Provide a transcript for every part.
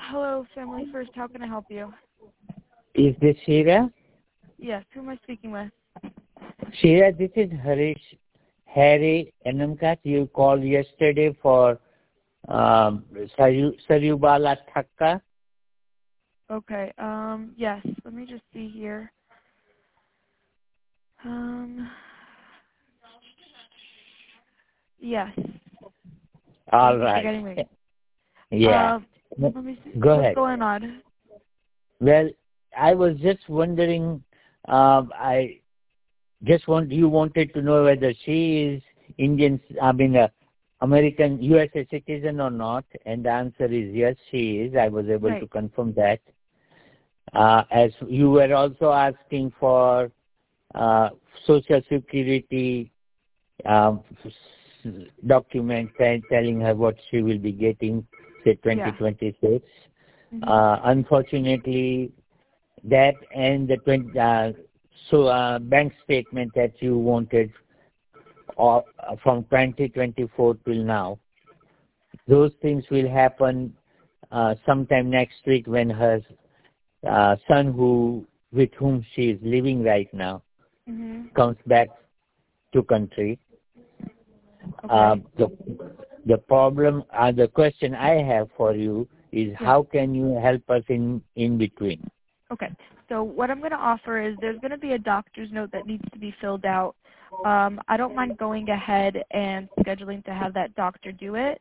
Hello, Family First. How can I help you? Is this Shira? Yes. Who am I speaking with? Shira, this is Harry Enamkat. You called yesterday for Sarubala Thakka. Okay. Yes. Let me just see here. Yes. All Thank you for right. getting me. Yeah. Let me see. Go What's ahead. going on? Well, I was just wondering, you wanted to know whether she is American USA citizen or not, and the answer is yes, she is. I was able to confirm that. As you were also asking for Social Security document telling her what she will be getting, say 2026. Yeah. Unfortunately, that and the bank statement that you wanted from 2024 till now, those things will happen sometime next week when her son, with whom she is living right now, comes back to country. Okay. The problem, the question I have for you is how can you help us in between? Okay. So what I'm going to offer is there's going to be a doctor's note that needs to be filled out. I don't mind going ahead and scheduling to have that doctor do it.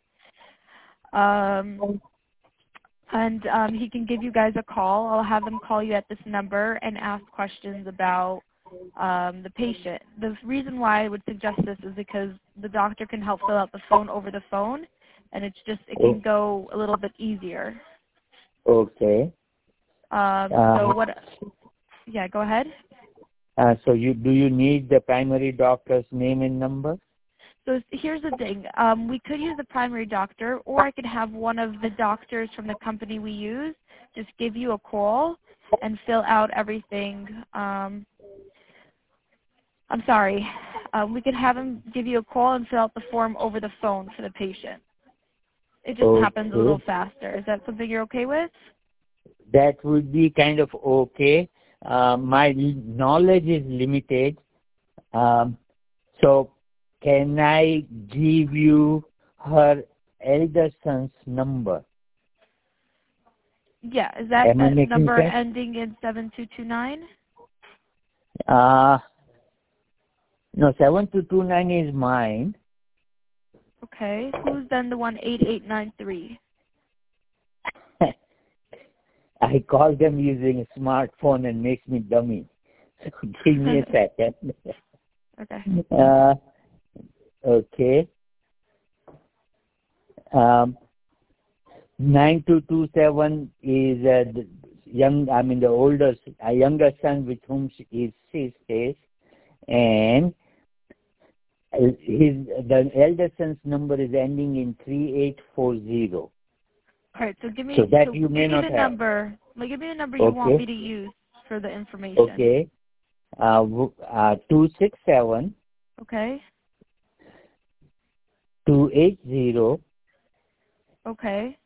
He can give you guys a call. I'll have them call you at this number and ask questions about the patient. The reason why I would suggest this is because the doctor can help fill out the phone over the phone, and it can go a little bit easier. Okay. So what? Yeah, go ahead. Do you need the primary doctor's name and number? So here's the thing. We could use the primary doctor, or I could have one of the doctors from the company we use just give you a call and fill out everything. I'm sorry. We could have him give you a call and fill out the form over the phone for the patient. It just happens a little faster. Is that something you're okay with? That would be kind of okay. My knowledge is limited. So can I give you her elder son's number? Yeah. Is that number ending in 7229? No, 7229 is mine. Okay. Who's then the one 8893? I call them using a smartphone and makes me dummy. So give me a second. Okay. Okay. 9227 is the younger son with whom she stays, and the elder son's number is ending in 3840. All right, so give me you may not a have. number. Give me a number you want me to use for the information. Okay. 267. Okay. 280. Okay.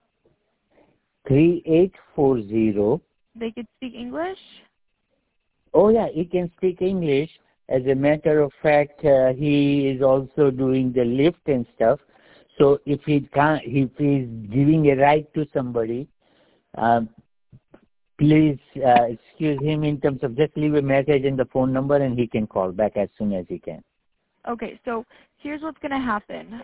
3840. They could speak English? Oh yeah, he can speak English. As a matter of fact, he is also doing the lift and stuff. So if he's giving a ride to somebody, please excuse him in terms of just leave a message and the phone number, and he can call back as soon as he can. Okay, so here's what's going to happen.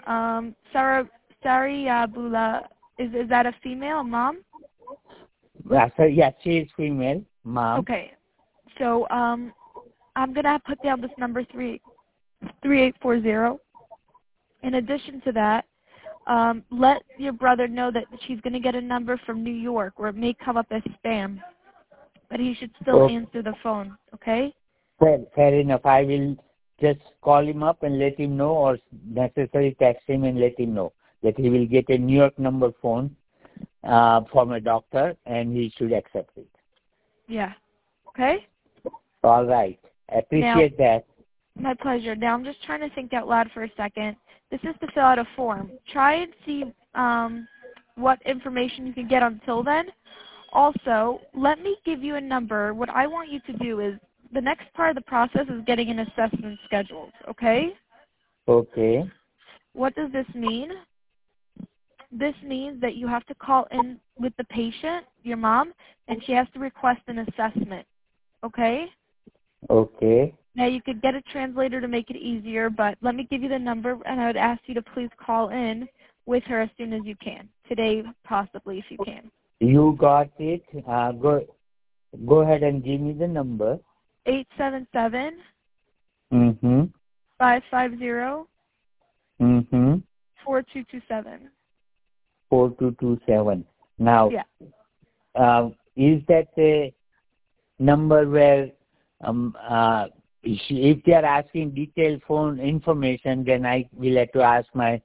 Sarubala, is that a female, a mom? Yeah, she is female, mom. Okay, so I'm going to put down this number 3840. In addition to that, let your brother know that she's going to get a number from New York where it may come up as spam, but he should still answer the phone, okay? Fair enough. I will just call him up and let him know, or necessarily text him and let him know that he will get a New York number phone from a doctor, and he should accept it. Yeah. Okay? All right. Appreciate that. My pleasure. Now I'm just trying to think out loud for a second. This is to fill out a form. Try and see what information you can get until then. Also, let me give you a number. What I want you to do is, the next part of the process is getting an assessment scheduled, okay? Okay. What does this mean? This means that you have to call in with the patient, your mom, and she has to request an assessment, okay? Okay. Now, you could get a translator to make it easier, but let me give you the number, and I would ask you to please call in with her as soon as you can. Today, possibly, if you can. You got it. Go ahead and give me the number. 877 Mm-hmm. 550 Mm-hmm. 4227. 4227. Now, Yeah. is that a number where if they are asking detailed phone information, then I will have to ask her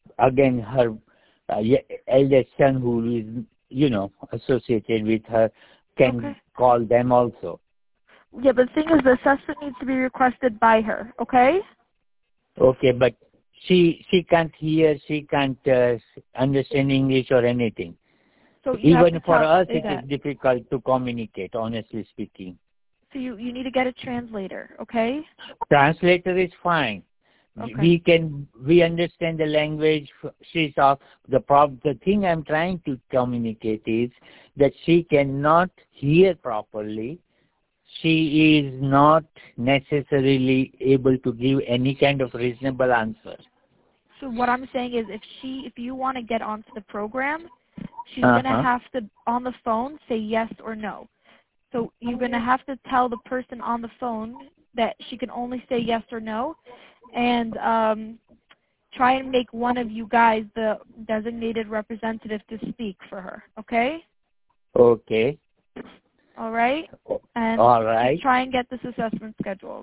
eldest son, who is, associated with her, can call them also. Yeah, but the thing is, the assessment needs to be requested by her, okay? Okay, but she can't hear, she can't understand English or anything. So you have Even to for us, say it that. is difficult to communicate, honestly speaking. So you need to get a translator, okay? Translator is fine. Okay. We understand the language she's off. The thing I'm trying to communicate is that she cannot hear properly. She is not necessarily able to give any kind of reasonable answer. So what I'm saying is, if you want to get onto the program, she's going to have to, on the phone, say yes or no. So you're going to have to tell the person on the phone that she can only say yes or no, and try and make one of you guys the designated representative to speak for her, okay? Okay. All right? And all right. try and get this assessment scheduled.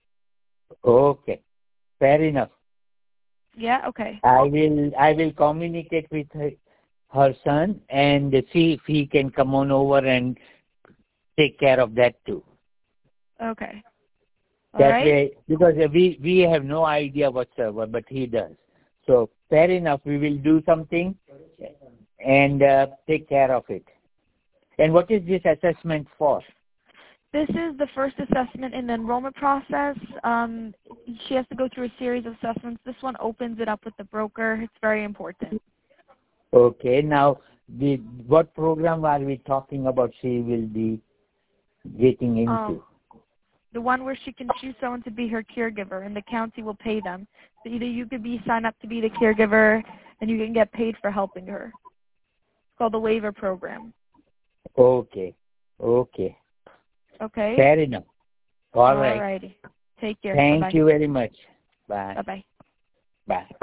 Okay. Fair enough. Yeah? Okay. I will communicate with her son and see if he can come on over and take care of that too. Okay. All that right? way, because we have no idea whatsoever, but he does. So fair enough, we will do something and take care of it. And what is this assessment for? This is the first assessment in the enrollment process. She has to go through a series of assessments. This one opens it up with the broker. It's very important. Okay. Now, what program are we talking about she will be getting into? The one where she can choose someone to be her caregiver, and the county will pay them. So either you could sign up to be the caregiver, and you can get paid for helping her. It's called the waiver program. Okay. Okay. Okay? Fair enough. All right. All righty. Take care. Thank Bye-bye. you very much. Bye. Bye-bye. Bye.